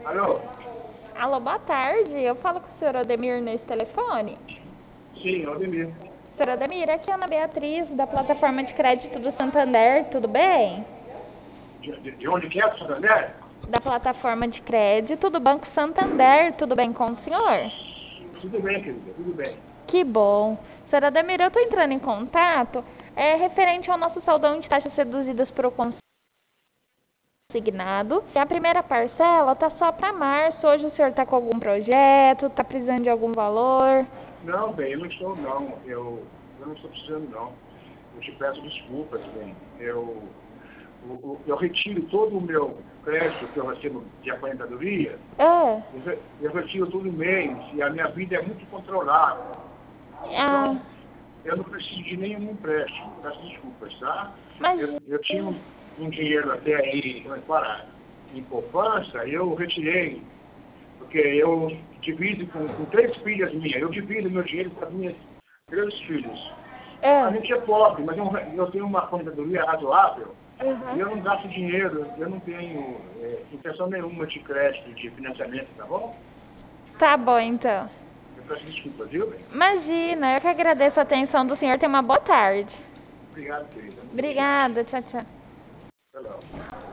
Alô? Alô, boa tarde. Eu falo com o senhor Ademir nesse telefone. Sim, Aldemir. Senhor Ademir, aqui é a Ana Beatriz, da plataforma de crédito do Santander, tudo bem? De onde que é, do Santander? Da plataforma de crédito do Banco Santander, tudo bem com o senhor? Tudo bem, querida, tudo bem. Que bom. Senhor Ademir, eu estou entrando em contato referente ao nosso saldão de taxas reduzidas para o consignado. E a primeira parcela está só para março. Hoje o senhor está com algum projeto, está precisando de algum valor? Não, bem, eu não estou, não. Eu não estou precisando, não. Eu te peço desculpas, bem. Eu retiro todo o meu crédito que eu recebo de aposentadoria, É. eu retiro todo mês e a minha vida é muito controlada. Ah, Então, eu não preciso de nenhum empréstimo. Peço desculpas, tá? mas Eu tinha um dinheiro até aí em poupança, eu retirei, porque eu divido com três filhas minhas, eu divido meu dinheiro com as minhas três filhos. A é. gente é pobre, mas eu tenho uma aposentadoria razoável e Uhum. eu não gasto dinheiro, eu não tenho intenção nenhuma de crédito, de financiamento, tá bom? Tá bom, então. Eu peço desculpas, viu, bem? Imagina, eu que agradeço a atenção do senhor. Tenha uma boa tarde. Obrigado, querida. Muito obrigado. Obrigada, tchau, tchau. Até logo.